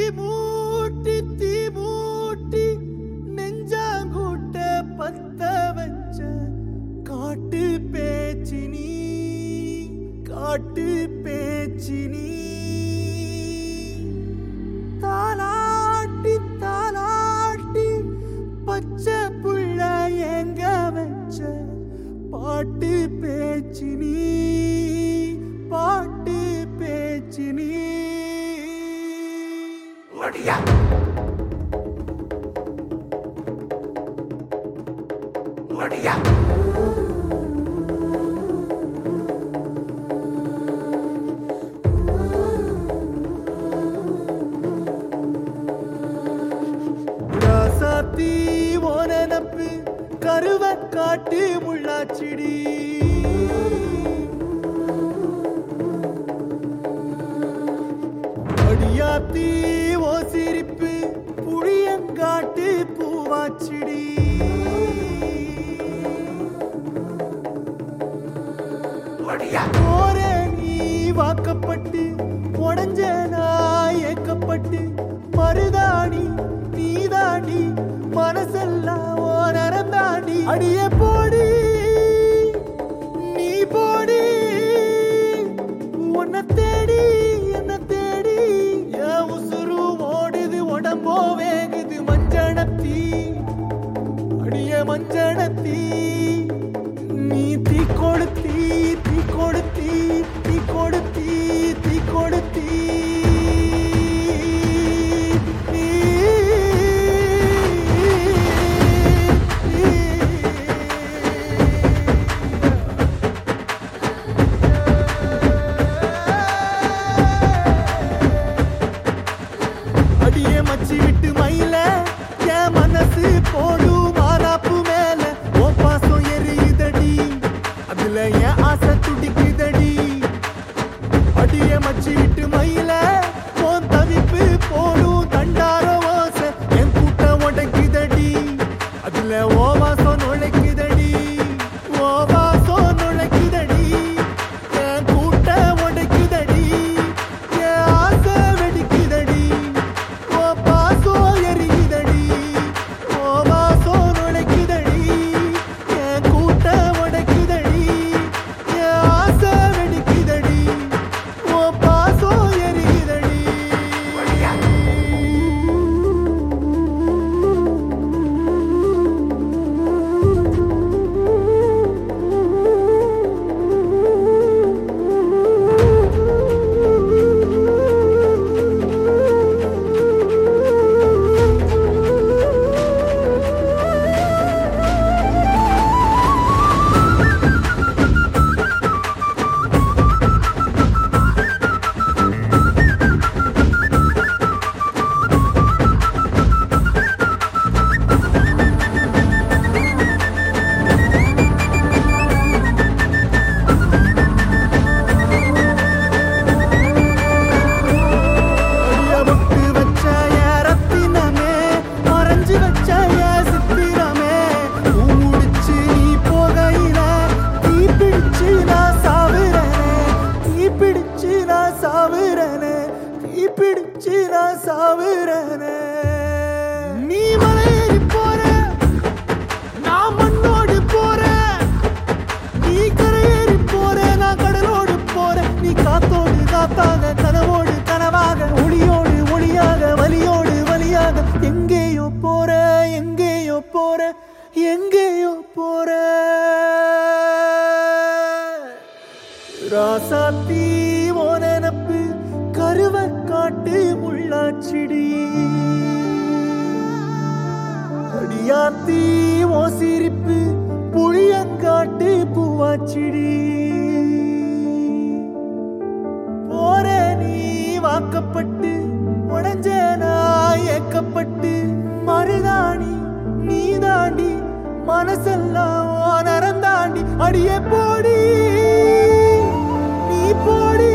தீ மூட்டி நெஞ்சாங்கூட்ட பத்த வச்ச காட்டு பேச்சினி தாலாட்டி தாலாட்டி பச்சை புள்ள எங்க வச்ச பாட்டு பேச்சினி வடியா வடியா ராசாத்தி ஓனனப்பு கருவ காட்டு முள்ளாச்சிடி அடியாத்தி ஓ சிரிப்பு புளியங்காட்டு பூவாச்சிடி போற நீ வாக்கப்பட்டு உடஞ்ச நான் ஏக்கப்பட்டு மருதாணி நீதாண்டி மனசெல்லாம் ஓ நரந்தாண்டி அடியே போடி நீ போடி உன்னை தேடி என்ன தேடி என் உசுரு ஓடுது உடம்போ வேகுது மஞ்சனத்தி அடியே மஞ்சனத்தி நீ தீ கொடுத்தி அடியே மச்சி விட்டு மயில என் மனசு போடும் மாறாப்பு மேல ஓ பாசம் எரியுதடி அதுல என் ஆசை துடிக்குதடி அடியே மச்சி விட்டு மயில உன் தவிப்பு போடும் தண்டார ஓசை என் கூட்டம் உடைக்குதடி அதுல ஓ வாசம் நுழைக்குதடி ஓ வாசம் நுழைக்குதடி என் கூட்டம் உடைக்குதடி என் ஆசை வெடிக்குதடி ஓ பாசம் எரியுதடி ஓ வாசம் நுழைக்குதடி என் கூட்டம் உடைக்குதடி என் ஆசை வெடிக்குதடி ஓ பாசம் எரியுதடி நீ மலையேறி போற நான் மண்ணோடு போற நீ கரையேறி போற நான் கடலோடு போற நீ காத்தோடு காத்தாக கனவோடு கனவாக ஒளியோடு ஒளியாக வலியோடு வலியாக எங்கேயோ போற ராசாத்தி ஓ நெனப்பு கருவ காட்டு முள்ளாச்சிடி அடியாத்தி ஓ சிரிப்பு புளியங்காட்டு பூவாச்சிடி போற நீ வாக்கப்பட்டு உடஞ்ச நான் ஏக்கப்பட்டு மருதாணி நீதாண்டி மனசெல்லாம் ஓ நரந்தாண்டி அடியே போடி நீ போடி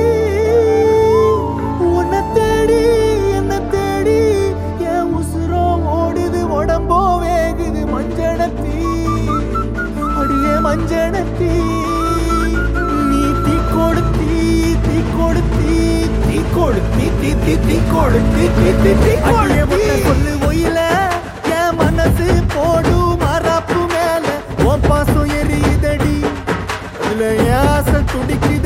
உன்னை தேடி என்ன தேடி என் உசுரோ ஓடுது உடம்போ வேகுது மஞ்சனத்தி அடியே மஞ்சனத்தி நீ தீ கொடுத்தி சொல்லு ஒயில என் மனசு போடு மராப்பு மேல உன் பாசம் எரியுதடி இதுல ஏச துடிக்கு